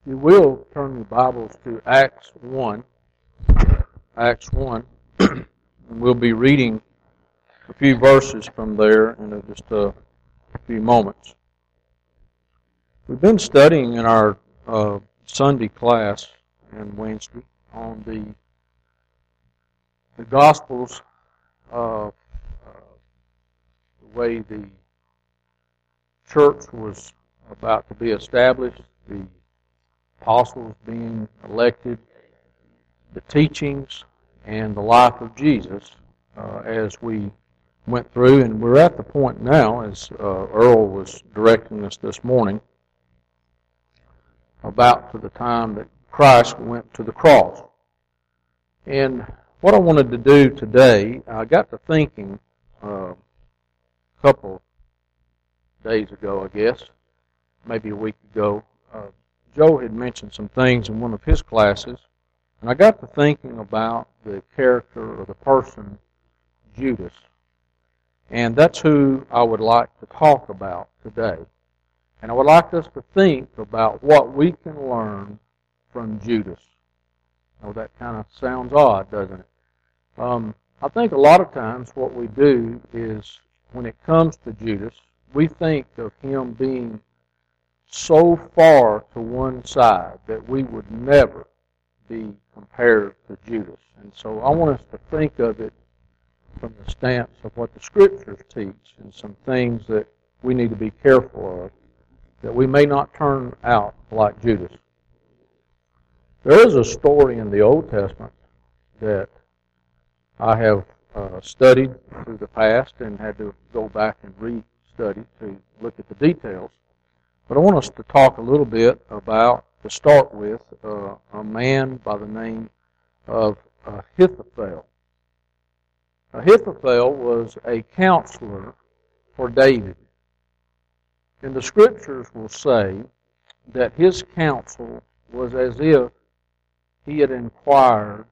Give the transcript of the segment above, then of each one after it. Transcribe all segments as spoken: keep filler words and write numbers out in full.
You will turn your Bibles to Acts one. Acts one. And we'll be reading a few verses from there in just a few moments. We've been studying in our uh, Sunday class and Wednesday on the the Gospels, uh, uh, the way the church was about to be established, the apostles being elected, the teachings, and the life of Jesus uh, as we went through. And we're at the point now, as uh, Earl was directing us this morning, about to the time that Christ went to the cross. And what I wanted to do today, I got to thinking uh, a couple days ago, I guess, maybe a week ago. Uh, Joe had mentioned some things in one of his classes, and I got to thinking about the character or the person, Judas. And that's who I would like to talk about today. And I would like us to think about what we can learn from Judas. Oh, that kind of sounds odd, doesn't it? Um, I think a lot of times what we do is, when it comes to Judas, we think of him being so far to one side that we would never be compared to Judas. And so I want us to think of it from the stance of what the Scriptures teach and some things that we need to be careful of, that we may not turn out like Judas. There is a story in the Old Testament that I have uh, studied through the past and had to go back and re-study to look at the details. But I want us to talk a little bit about, to start with, uh, a man by the name of Ahithophel. Ahithophel was a counselor for David. And the Scriptures will say that his counsel was as if he had inquired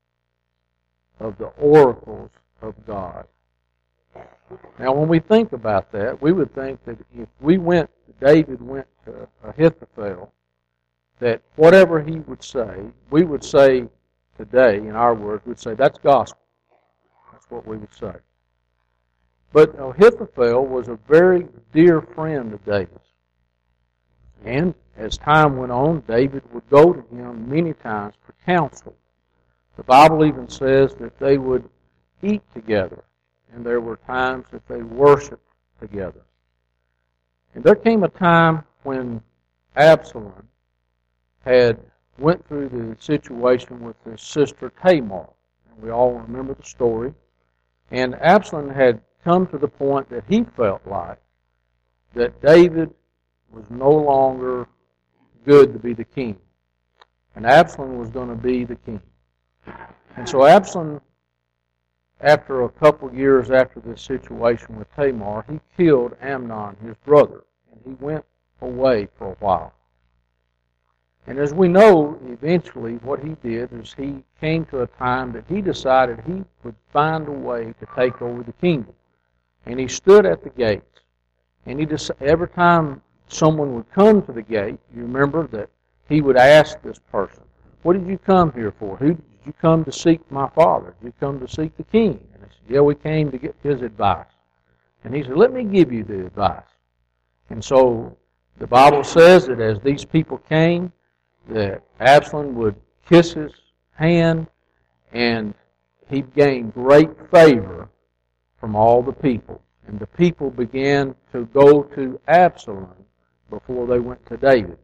of the oracles of God. Now, when we think about that, we would think that if we went, David went to Ahithophel, that whatever he would say, we would say today, in our words, we'd say, that's gospel. That's what we would say. But Ahithophel was a very dear friend of David's. And as time went on, David would go to him many times for counsel. The Bible even says that they would eat together, and there were times that they worshiped together. And there came a time when Absalom had went through the situation with his sister Tamar. And we all remember the story. And Absalom had come to the point that he felt like that David was no longer good to be the king. And Absalom was going to be the king. And so Absalom, after a couple years after this situation with Tamar, he killed Amnon, his brother, and he went away for a while. And as we know, eventually what he did is he came to a time that he decided he would find a way to take over the kingdom. And he stood at the gates. And he just, every time someone would come to the gate, you remember that he would ask this person, what did you come here for? Who did you come to seek my father? Did you come to seek the king? And they said, yeah, we came to get his advice. And he said, let me give you the advice. And so the Bible says that as these people came, that Absalom would kiss his hand, and he gained great favor from all the people. And the people began to go to Absalom before they went to David.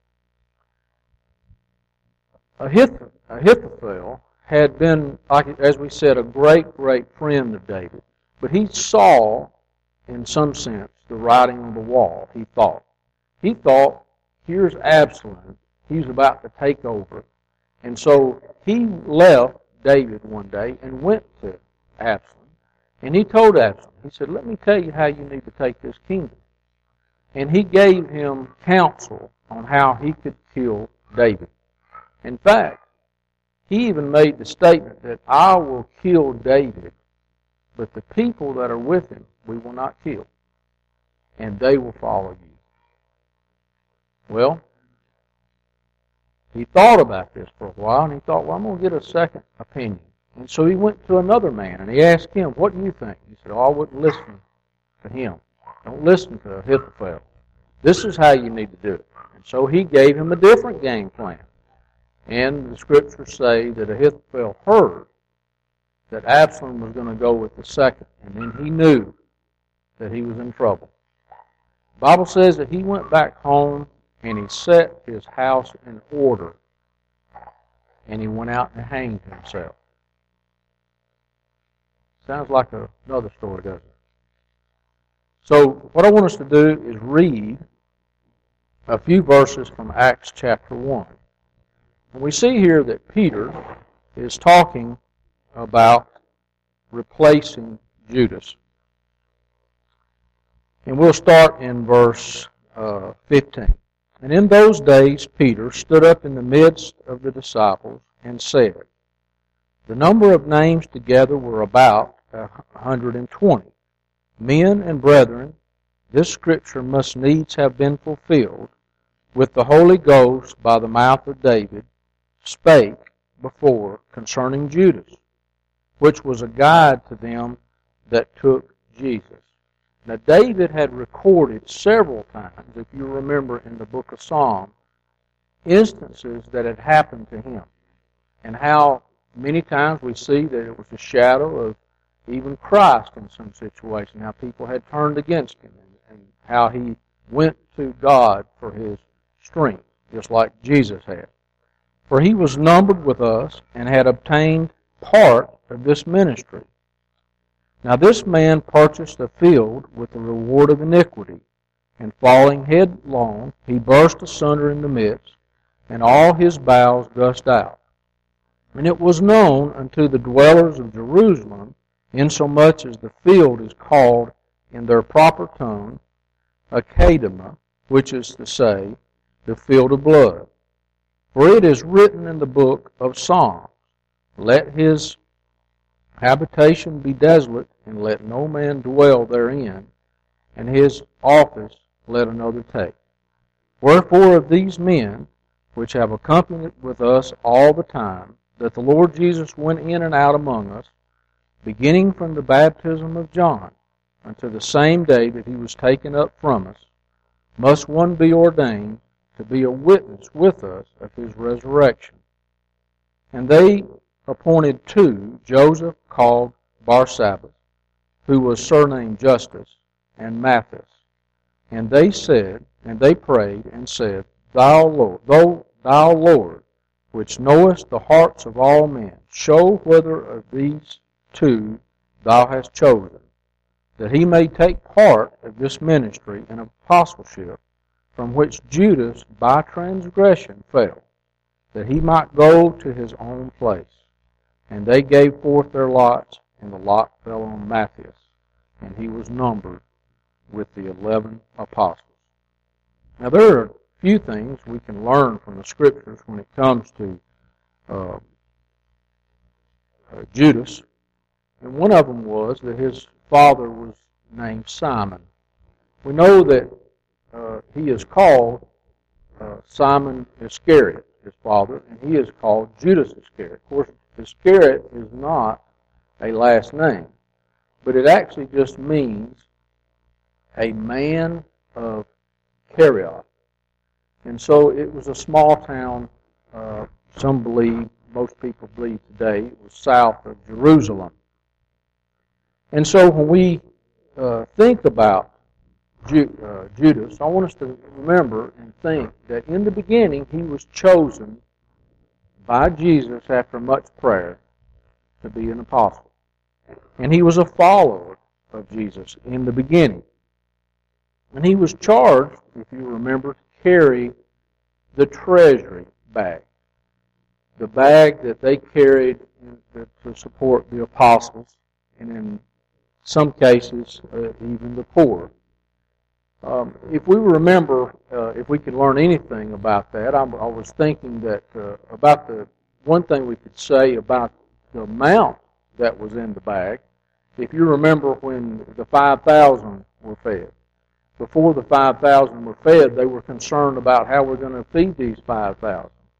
Ahithophel had been, as we said, a great, great friend of David. But he saw, in some sense, the writing on the wall, he thought. He thought, here's Absalom. He's about to take over. And so he left David one day and went to Absalom. And he told Absalom, he said, let me tell you how you need to take this kingdom. And he gave him counsel on how he could kill David. In fact, he even made the statement that I will kill David, but the people that are with him we will not kill, and they will follow you. Well, he thought about this for a while, and he thought, well, I'm going to get a second opinion. And so he went to another man, and he asked him, what do you think? He said, oh, I wouldn't listen to him. Don't listen to Ahithophel. This is how you need to do it. And so he gave him a different game plan. And the scriptures say that Ahithophel heard that Absalom was going to go with the second, and then he knew that he was in trouble. The Bible says that he went back home and he set his house in order, and he went out and hanged himself. Sounds like a, another story, doesn't it? So what I want us to do is read a few verses from Acts chapter one. And we see here that Peter is talking about replacing Judas. And we'll start in verse uh, fifteen. And in those days Peter stood up in the midst of the disciples and said, the number of names together were about a hundred and twenty. Men and brethren, this scripture must needs have been fulfilled, with the Holy Ghost by the mouth of David spake before concerning Judas, which was a guide to them that took Jesus. Now David had recorded several times, if you remember in the book of Psalms, instances that had happened to him, and how many times we see that it was a shadow of even Christ in some situation, how people had turned against him, and, and how he went to God for his strength, just like Jesus had. For he was numbered with us and had obtained part of this ministry. Now this man purchased a field with the reward of iniquity, and falling headlong, he burst asunder in the midst, and all his bowels gushed out. And it was known unto the dwellers of Jerusalem, insomuch as the field is called in their proper tongue Akedama, which is to say, the field of blood. For it is written in the book of Psalms, let his habitation be desolate, and let no man dwell therein, and his office let another take. Wherefore of these men, which have accompanied with us all the time, that the Lord Jesus went in and out among us, beginning from the baptism of John, unto the same day that he was taken up from us, must one be ordained to be a witness with us of his resurrection. And they appointed two, Joseph called Barsabbas, who was surnamed Justus, and Matthias. And they said, and they prayed, and said, Thou Lord, thou, thou Lord, which knowest the hearts of all men, show whether of these two thou hast chosen, that he may take part of this ministry and apostleship, from which Judas by transgression fell, that he might go to his own place. And they gave forth their lots, and the lot fell on Matthias, and he was numbered with the eleven apostles. Now there are a few things we can learn from the Scriptures when it comes to uh, uh, Judas, and one of them was that his father was named Simon. We know that uh, he is called uh, Simon Iscariot, his father, and he is called Judas Iscariot. Of course, Iscariot is not a last name, but it actually just means a man of Kerioth. And so it was a small town, uh, some believe, most people believe today, it was south of Jerusalem. And so when we uh, think about Ju- uh, Judas, I want us to remember and think that in the beginning he was chosen by Jesus after much prayer to be an apostle. And he was a follower of Jesus in the beginning. And he was charged, if you remember, to carry the treasury bag. The bag that they carried to support the apostles, and in some cases, uh, even the poor. Um, if we remember, uh, if we could learn anything about that, I, I was thinking that uh, about the one thing we could say about the amount that was in the bag. If you remember when the five thousand were fed, before the five thousand were fed, they were concerned about how we're going to feed these five thousand.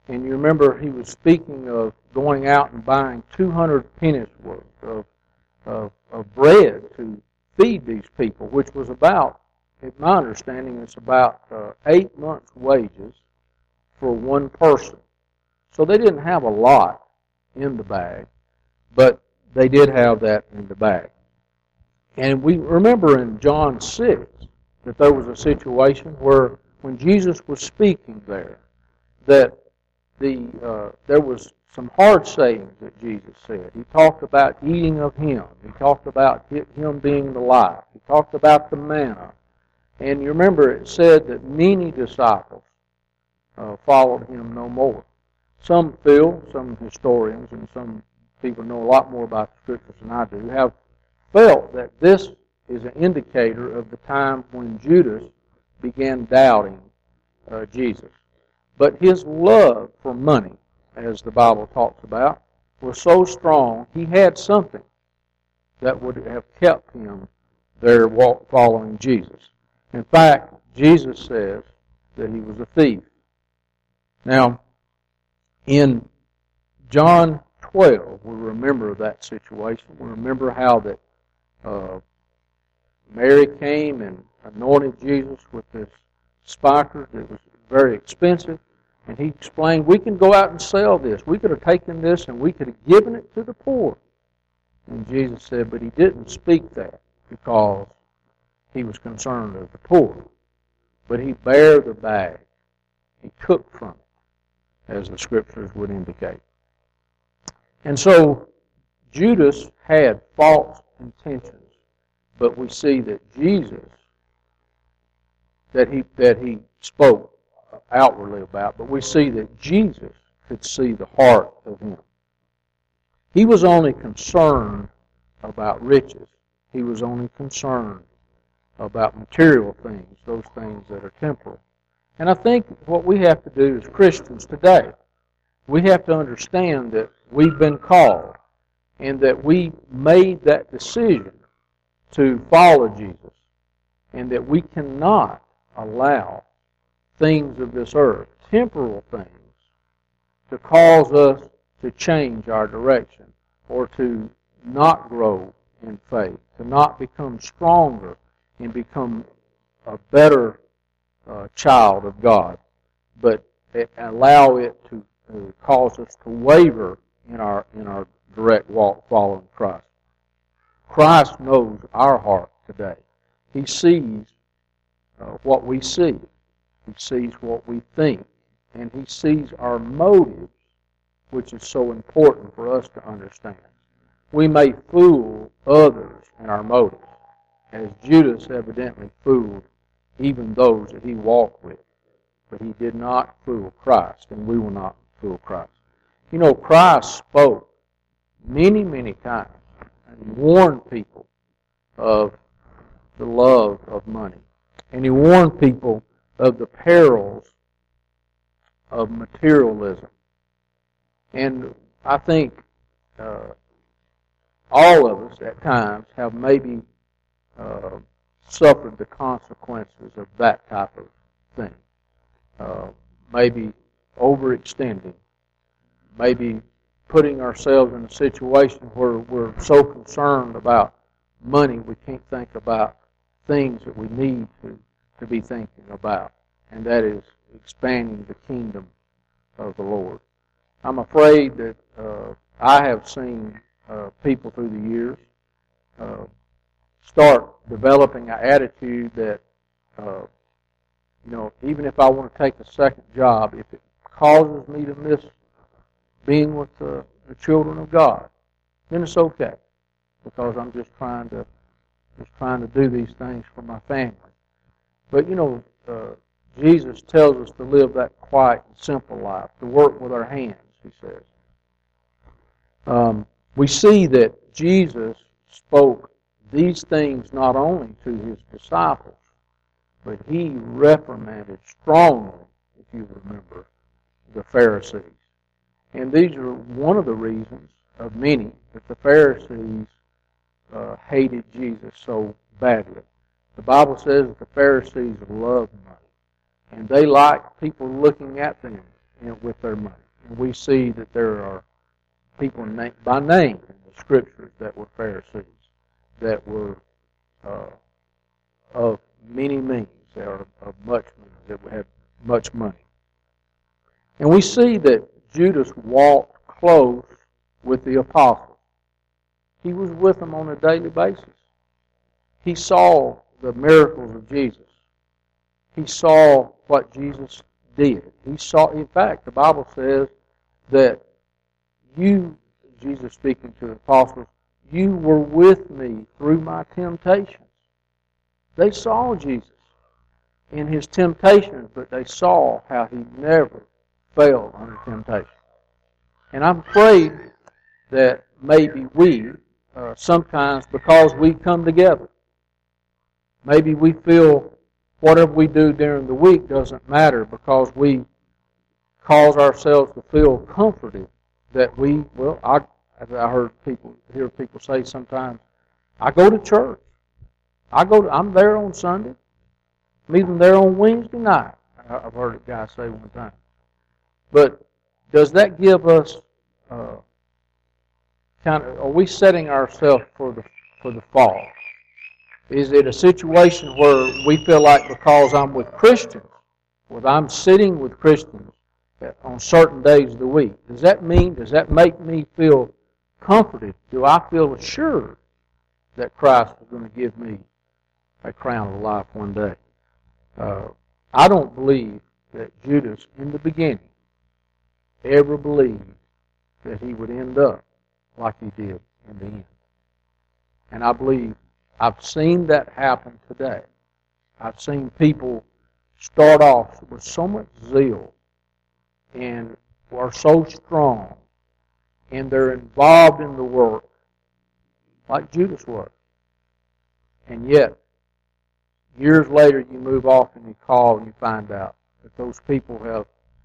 And you remember he was speaking of going out and buying two hundred pennies worth of, of, of bread to feed these people, which was about, in my understanding, it's about uh, eight months' wages for one person. So they didn't have a lot in the bag, but they did have that in the bag. And we remember in John six that there was a situation where when Jesus was speaking there, that the uh, there was some hard sayings that Jesus said. He talked about eating of Him. He talked about Him being the life. He talked about the manna. And you remember it said that many disciples uh, followed Him no more. Some feel, some historians and some people know a lot more about the Scriptures than I do, have felt that this is an indicator of the time when Judas began doubting uh, Jesus. But his love for money, as the Bible talks about, was so strong, he had something that would have kept him there following Jesus. In fact, Jesus says that he was a thief. Now, in John twelve, we remember that situation. We remember how that uh, Mary came and anointed Jesus with this spikenard that was very expensive. And he explained, we can go out and sell this. We could have taken this and we could have given it to the poor. And Jesus said, but he didn't speak that because he was concerned of the poor. But he bare the bag. He took from it, as the Scriptures would indicate. And so Judas had false intentions, but we see that Jesus, that he that he spoke outwardly about, but we see that Jesus could see the heart of him. He was only concerned about riches. He was only concerned about material things, those things that are temporal. And I think what we have to do as Christians today, we have to understand that we've been called and that we made that decision to follow Jesus and that we cannot allow things of this earth, temporal things, to cause us to change our direction or to not grow in faith, to not become stronger and become a better uh, child of God, but allow it to uh, cause us to waver in our in our direct walk following Christ. Christ knows our heart today. He sees uh, what we see. He sees what we think. And He sees our motives, which is so important for us to understand. We may fool others in our motives, as Judas evidently fooled even those that he walked with. But he did not fool Christ, and we will not fool Christ. You know, Christ spoke many, many times and warned people of the love of money. And He warned people of the perils of materialism. And I think uh, all of us at times have maybe uh, suffered the consequences of that type of thing. Uh, maybe overextending, maybe putting ourselves in a situation where we're so concerned about money we can't think about things that we need to, to be thinking about, and that is expanding the kingdom of the Lord. I'm afraid that uh, I have seen uh, people through the years uh, start developing an attitude that, uh, you know, even if I want to take a second job, if it causes me to miss being with the, the children of God, then it's okay, because I'm just trying to just trying to do these things for my family. But you know, uh, Jesus tells us to live that quiet and simple life, to work with our hands, He says. Um, we see that Jesus spoke these things not only to His disciples, but He reprimanded strongly, if you remember, the Pharisees. And these are one of the reasons of many that the Pharisees uh, hated Jesus so badly. The Bible says that the Pharisees loved money, and they liked people looking at them you know, with their money. And we see that there are people na- by name in the Scriptures that were Pharisees, that were uh, of many means, that are of much money, that had much money. And we see that Judas walked close with the apostles. He was with them on a daily basis. He saw the miracles of Jesus. He saw what Jesus did. He saw, in fact, the Bible says that you, Jesus speaking to the apostles, you were with me through my temptations. They saw Jesus in his temptations, but they saw how he never failed under temptation. And I'm afraid that maybe we, uh, sometimes because we come together, maybe we feel whatever we do during the week doesn't matter because we cause ourselves to feel comforted that we, well, I, as I heard people, hear people say sometimes, I go to church. I go to, I'm there on Sunday. I'm even there on Wednesday night. I've heard a guy say one time. But does that give us uh, kind of? Are we setting ourselves for the for the fall? Is it a situation where we feel like because I'm with Christians, or I'm sitting with Christians on certain days of the week, does that mean? Does that make me feel comforted? Do I feel assured that Christ is going to give me a crown of life one day? Uh, I don't believe that Judas, in the beginning, ever believed that he would end up like he did in the end. And I believe I've seen that happen today. I've seen people start off with so much zeal and are so strong, and they're involved in the work like Judas was. And yet, years later, you move off and you call and you find out that those people have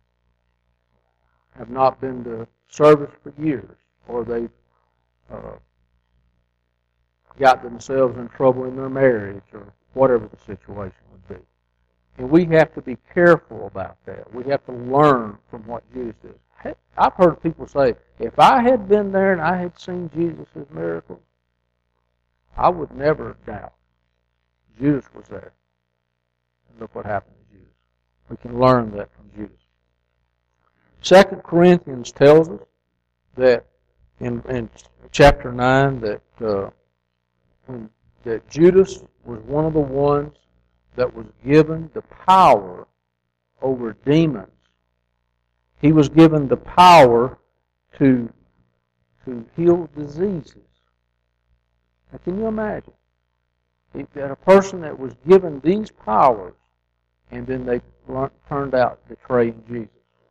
have not been to service for years, or they've uh, got themselves in trouble in their marriage, or whatever the situation would be. And we have to be careful about that. We have to learn from what Judas did. I've heard people say, if I had been there and I had seen Jesus' miracles, I would never doubt. Judas was there. And look what happened to Judas. We can learn that from Judas. Second Corinthians tells us that in, in chapter nine that uh, when, that Judas was one of the ones that was given the power over demons. He was given the power to to heal diseases. Now, can you imagine that a person that was given these powers and then they turned out betraying Jesus?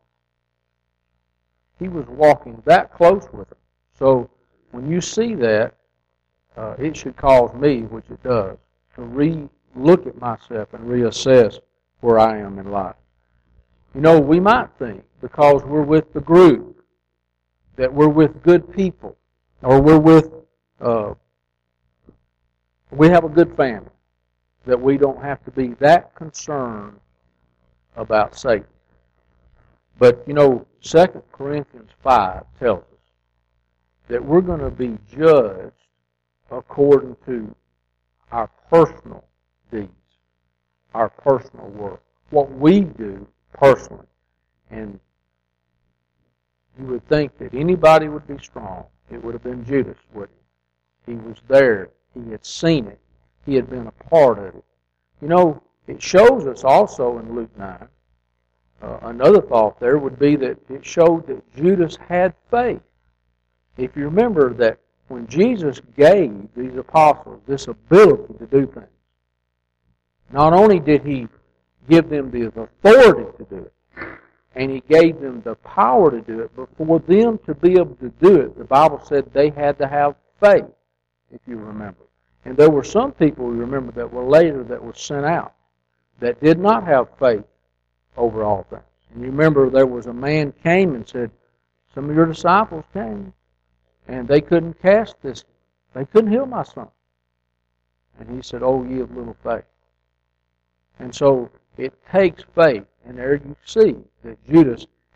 He was walking that close with them. So when you see that, uh, it should cause me, which it does, to re-look at myself and reassess where I am in life. You know, we might think because we're with the group, that we're with good people, or we're with, uh, we have a good family, that we don't have to be that concerned about Satan. But, you know, Second Corinthians five tells us that we're going to be judged according to our personal deeds, our personal work, what we do personally. And you would think that anybody would be strong. It would have been Judas, wouldn't he? He was there. He had seen it. He had been a part of it. You know, it shows us also in Luke nine, uh, another thought there would be that it showed that Judas had faith. If you remember that when Jesus gave these apostles this ability to do things, not only did he give them the authority to do it, and he gave them the power to do it, but for them to be able to do it, the Bible said they had to have faith, if you remember. And there were some people, you remember, that were later that were sent out that did not have faith over all things. And you remember there was a man came and said, some of your disciples came, and they couldn't cast this. They couldn't heal my son. And he said, oh, ye of little faith. And so it takes faith. And there you see that Judas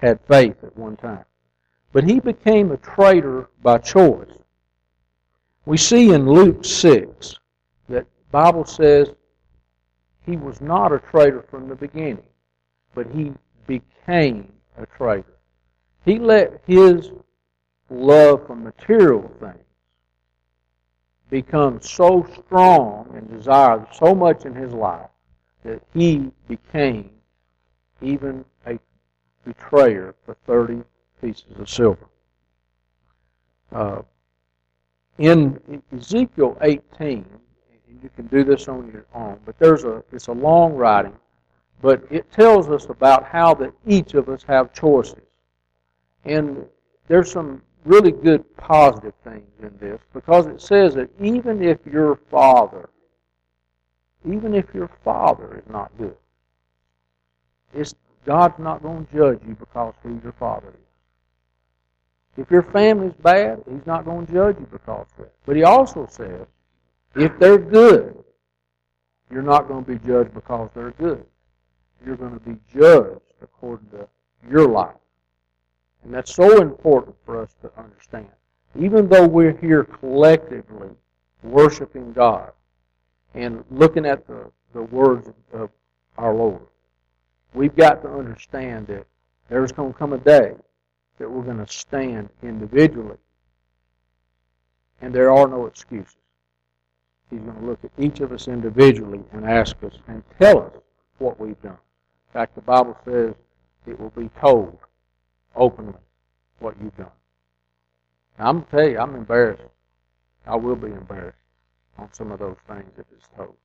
had faith at one time. But he became a traitor by choice. We see in Luke six that the Bible says he was not a traitor from the beginning, but he became a traitor. He let his love for material things become so strong and desired so much in his life that he became even a betrayer for thirty pieces of silver. Uh, in Ezekiel eighteen, you can do this on your own, but there's a it's a long writing, but it tells us about how that each of us have choices. And there's some really good positive things in this, because it says that even if your father, even if your father is not good, it's, God's not going to judge you because who your father is. If your family's bad, He's not going to judge you because of that. But He also says, if they're good, you're not going to be judged because they're good. You're going to be judged according to your life. And that's so important for us to understand. Even though we're here collectively worshiping God and looking at the, the words of our Lord, we've got to understand that there's going to come a day that we're going to stand individually. And there are no excuses. He's going to look at each of us individually and ask us and tell us what we've done. In fact, the Bible says it will be told openly what you've done. Now, I'm going to tell you, I'm embarrassed. I will be embarrassed on some of those things if it's told.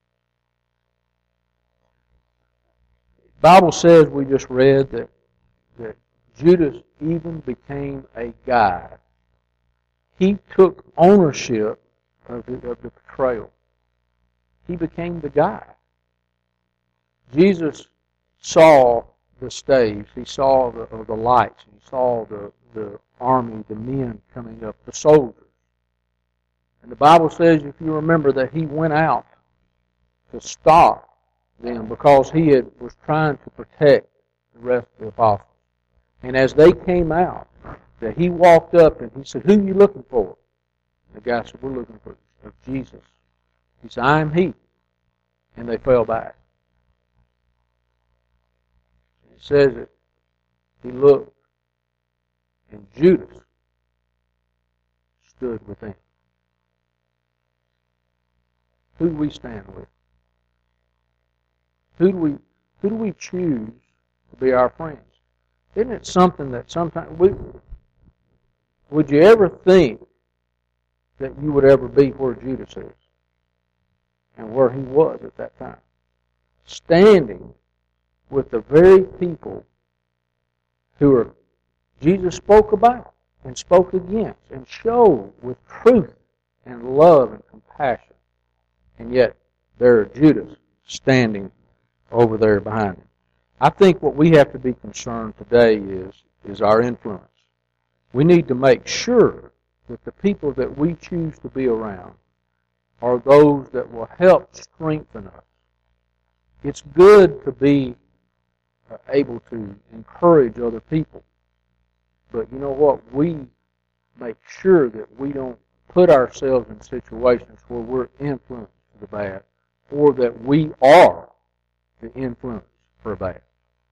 The Bible says, we just read, that, that Judas even became a guide. He took ownership of the, of the betrayal. He became the guy. Jesus saw the staves. He saw the, uh, the lights. He saw the, the army, the men coming up, the soldiers. And the Bible says, if you remember, that he went out to stop them because he had, was trying to protect the rest of the apostles. And as they came out, that he walked up and he said, "Who are you looking for?" The guy said, "We're looking for Jesus." He said, "I am he." And they fell back. It says that he looked, and Judas stood with them. Who do we stand with? Who do we who do we choose to be our friends? Isn't it something that sometimes we would you ever think that you would ever be where Judas is and where he was at that time? Standing with the very people who are Jesus spoke about and spoke against and showed with truth and love and compassion. And yet there are Judas standing over there behind him. I think what we have to be concerned today is, is our influence. We need to make sure that the people that we choose to be around are those that will help strengthen us. It's good to be able to encourage other people. But you know what? We make sure that we don't put ourselves in situations where we're influenced for the bad, or that we are the influence for bad.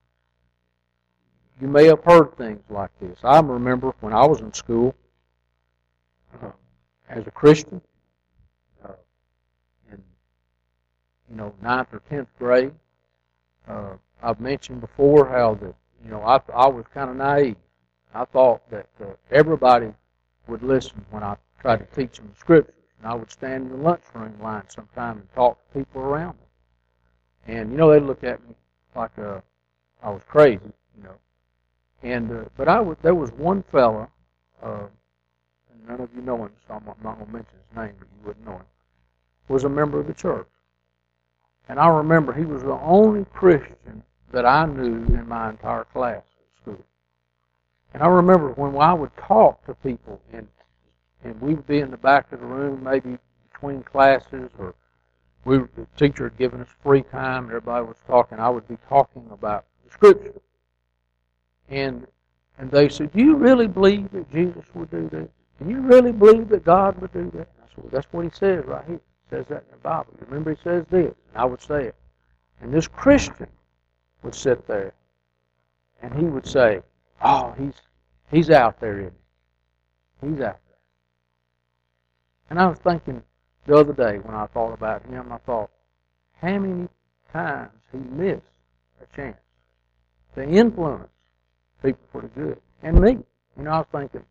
You may have heard things like this. I remember when I was in school uh, as a Christian, uh, in you know ninth or tenth grade. Uh, I've mentioned before how that you know I I was kind of naive. I thought that uh, everybody would listen when I tried to teach them the Scriptures, and I would stand in the lunchroom line sometime and talk to people around me. And you know they'd look at me like uh, I was crazy, you know. And uh, but I was there was one fella, uh, and none of you know him, so I'm not going to mention his name, but you wouldn't know him. Was a member of the church, and I remember he was the only Christian that I knew in my entire class at school. And I remember when I would talk to people, and and we would be in the back of the room, maybe between classes, or we the teacher had given us free time, and everybody was talking. I would be talking about the Scripture. And And they said, do you really believe that Jesus would do this? Do you really believe that God would do that? I said, well, that's what he says right here. He says that in the Bible. Remember, he says this. And I would say it. And this Christian would sit there, and he would say, oh, he's he's out there, isn't he? He's out there. And I was thinking the other day when I thought about him, I thought, how many times he missed a chance to influence people for the good. And me. You know, I was thinking,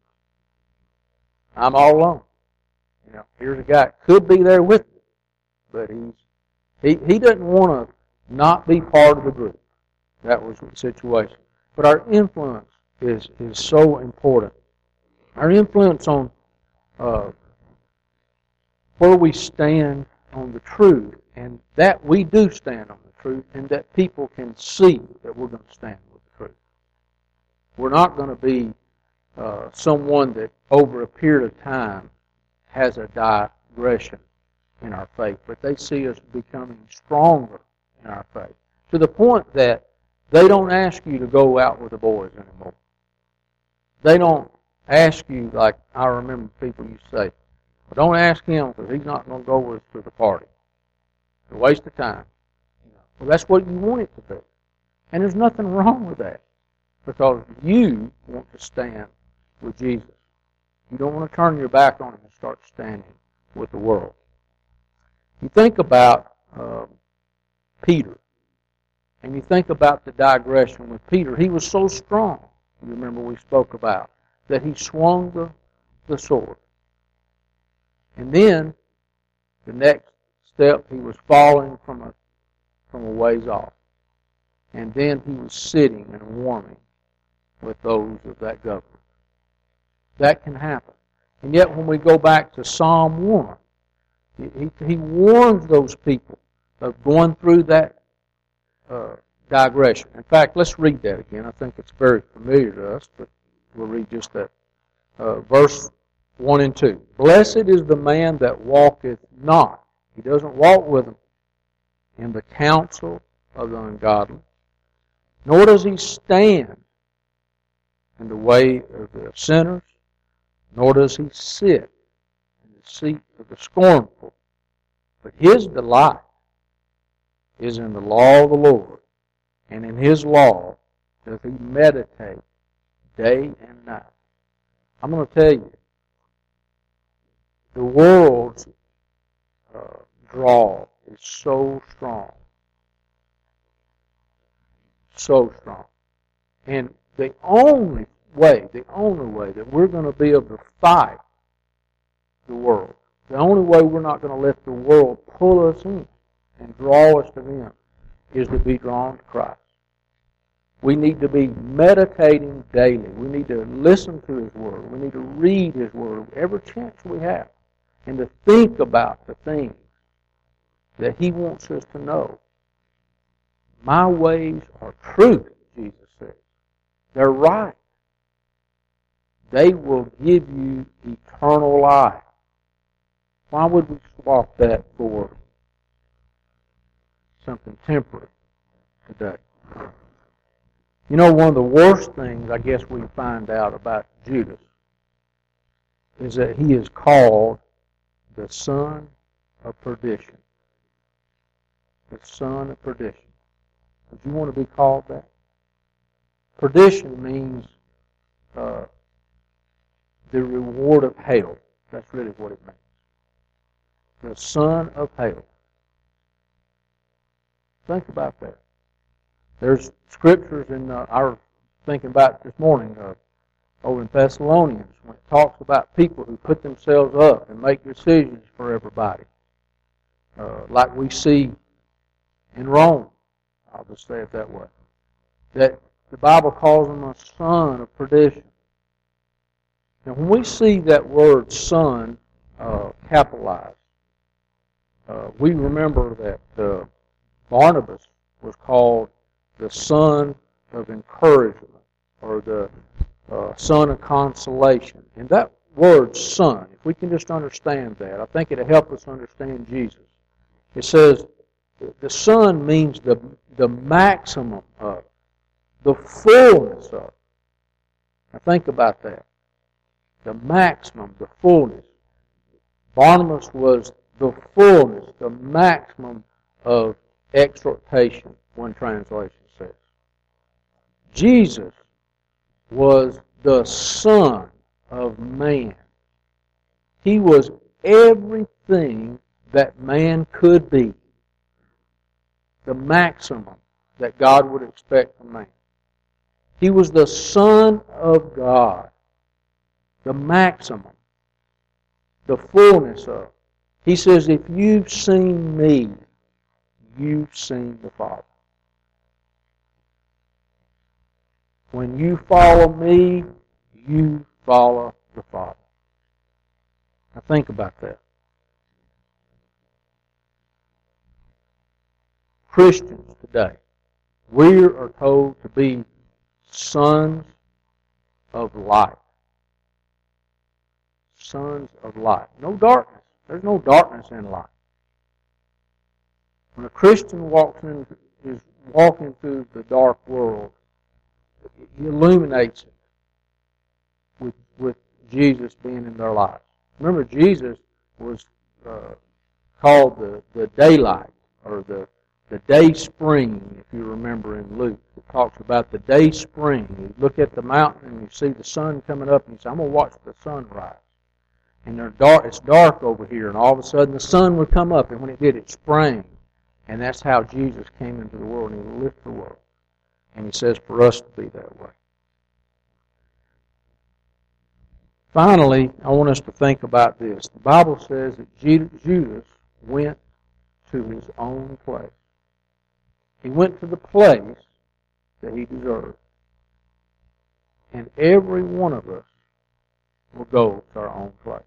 I'm all alone. You know, here's a guy that could be there with me, but he's he, he doesn't want to not be part of the group. That was the situation. But our influence is, is so important. Our influence on uh, where we stand on the truth, and that we do stand on the truth, and that people can see that we're going to stand with the truth. We're not going to be uh, someone that over a period of time has a digression in our faith, but they see us becoming stronger in our faith, to the point that they don't ask you to go out with the boys anymore. They don't ask you, like I remember people used to say, well, don't ask him because he's not going to go with us to the party. It's a waste of time. Well, that's what you want it to be. And there's nothing wrong with that, because you want to stand with Jesus. You don't want to turn your back on him and start standing with the world. You think about uh, Peter, and you think about the digression with Peter. He was so strong, you remember we spoke about, that he swung the, the sword. And then, the next step, he was falling from a, from a ways off. And then he was sitting and warming with those of that government. That can happen. And yet when we go back to Psalm one, he, he warns those people of going through that uh, digression. In fact, let's read that again. I think it's very familiar to us, but we'll read just that. Uh, verse one and two. Blessed is the man that walketh not. He doesn't walk with them in the counsel of the ungodly, nor does he stand in the way of the sinners, nor does he sit in the seat of the scornful. But his delight is in the law of the Lord, and in his law does he meditate day and night. I'm going to tell you, the world's uh, draw is so strong. So strong. And the only way, the only way that we're going to be able to fight the world, the only way we're not going to let the world pull us in and draw us to them, is to be drawn to Christ. We need to be meditating daily. We need to listen to his word. We need to read his word every chance we have, and to think about the things that he wants us to know. My ways are truth, Jesus says. They're right. They will give you eternal life. Why would we swap that for something temporary today? You know, one of the worst things I guess we find out about Judas is that he is called the son of perdition. The son of perdition. Would you want to be called that? Perdition means uh, the reward of hell. That's really what it means. The son of hell. Think about that. There's scriptures in uh, our thinking about this morning uh, over in Thessalonians when it talks about people who put themselves up and make decisions for everybody, uh, like we see in Rome. I'll just say it that way. That the Bible calls them a son of perdition. Now, when we see that word "son" uh, capitalized, uh, we remember that uh, Barnabas was called the son of encouragement, or the uh, son of consolation. And that word "son," if we can just understand that, I think it'll help us understand Jesus. It says the son means the, the maximum of, the fullness of. Now think about that. The maximum, the fullness. Barnabas was the fullness, the maximum of exhortation, one translation says. Jesus was the Son of Man. He was everything that man could be. The maximum that God would expect from man. He was the Son of God. The maximum. The fullness of. He says, if you've seen me, you've seen the Father. When you follow me, you follow the Father. Now think about that. Christians today, we are told to be sons of light. Sons of light. No darkness. There's no darkness in light. When a Christian walks in, is walking through the dark world, he illuminates it with, with Jesus being in their lives. Remember, Jesus was uh, called the, the daylight, or the, the day spring, if you remember in Luke. It talks about the day spring. You look at the mountain and you see the sun coming up, and you say, I'm going to watch the sun rise. And they're dark, it's dark over here, and all of a sudden the sun would come up, and when it did, it sprang. And that's how Jesus came into the world, and He lit the world. And He says for us to be that way. Finally, I want us to think about this. The Bible says that Judas went to his own place. He went to the place that he deserved. And every one of us will go to our own place.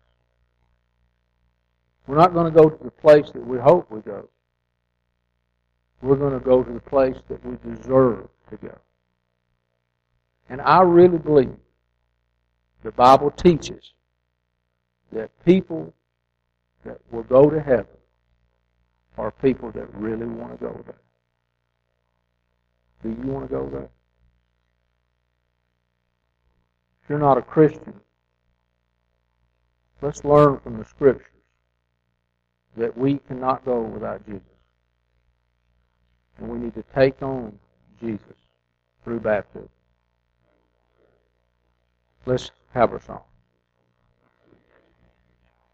We're not going to go to the place that we hope we go. We're going to go to the place that we deserve to go. And I really believe the Bible teaches that people that will go to heaven are people that really want to go there. Do you want to go there? If you're not a Christian, let's learn from the Scriptures that we cannot go without Jesus. And we need to take on Jesus through baptism. Let's have our song.